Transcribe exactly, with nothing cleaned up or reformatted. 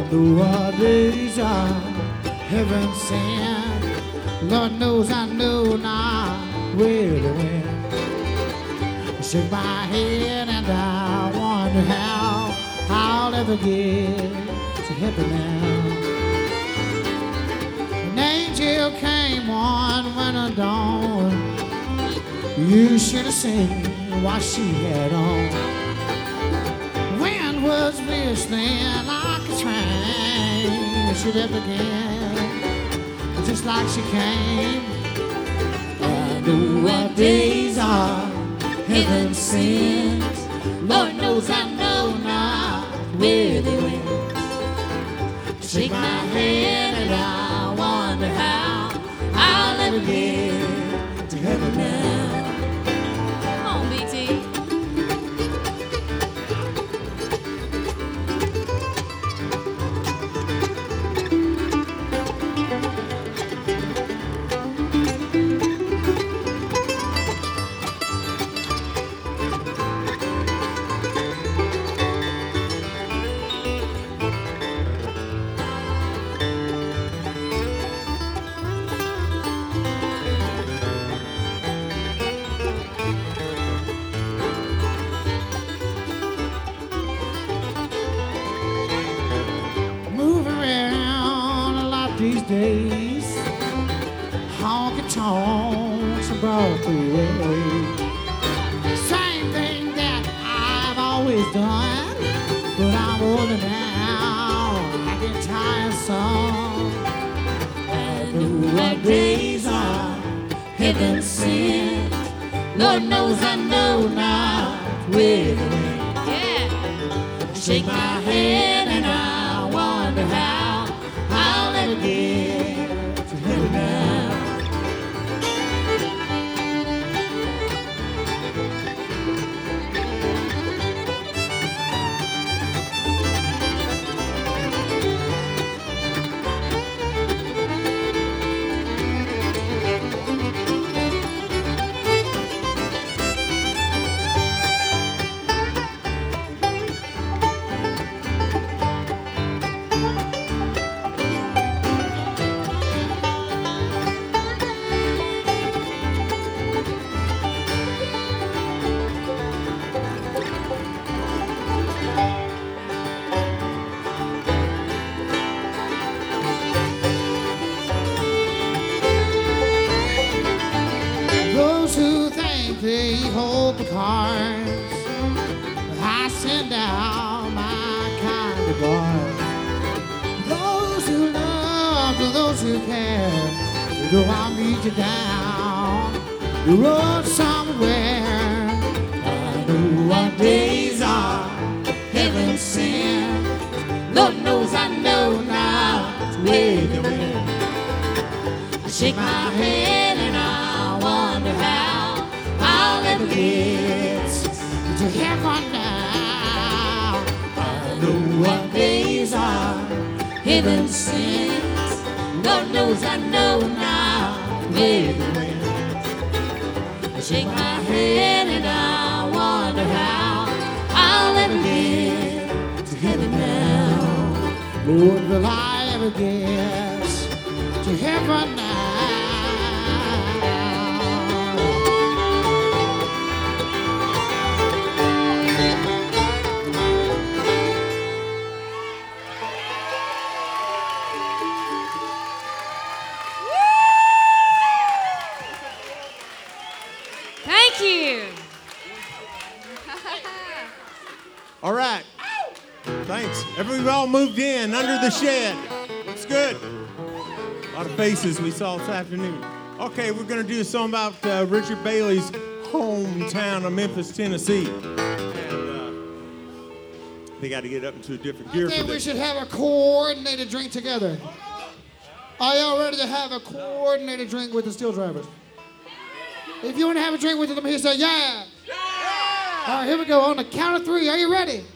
know what days are heaven sent. Lord knows I know not where to win. I shake my head and I wonder how I'll ever get to heaven now. An angel came on when I dawned. You should have seen what she had on. Wind was whistling like a train. She left again, just like she came. I know what days are heaven sent. Lord knows I know not where they went. Shake my head and I wonder how I'll ever get to heaven now. Come on, B T. These days, honky tonks and Broadway. Same thing that I've always done, but I'm older now. I get tiresome. I know what days are heaven sent. Lord knows I know not where to went. Yeah. Shake my head and I wonder how I'll ever get to heaven now. They hold the cards. I send out my kind regards. Those who love to those who care, you know I'll meet you down the road somewhere. I know what days are heaven sent. Lord knows I know not where to win. I shake my head and I wonder how I'll ever get to heaven now. I know what days are heaven sent. Lord knows I know now where to win. I shake my head and I wonder how I'll ever get to heaven now. Lord, will I ever get to heaven now? Thank you. All right. Thanks. Everybody all moved in under the shed. Looks good. A lot of faces we saw this afternoon. Okay, we're going to do a song about uh, Richard Bailey's hometown of Memphis, Tennessee. And uh, they got to get up into a different gear I for think we this. should have a coordinated drink together. Are y'all ready to have a coordinated drink with the Steel Drivers? If you want to have a drink with them, here say yeah. Yeah. All right, here we go. On the count of three. Are you ready?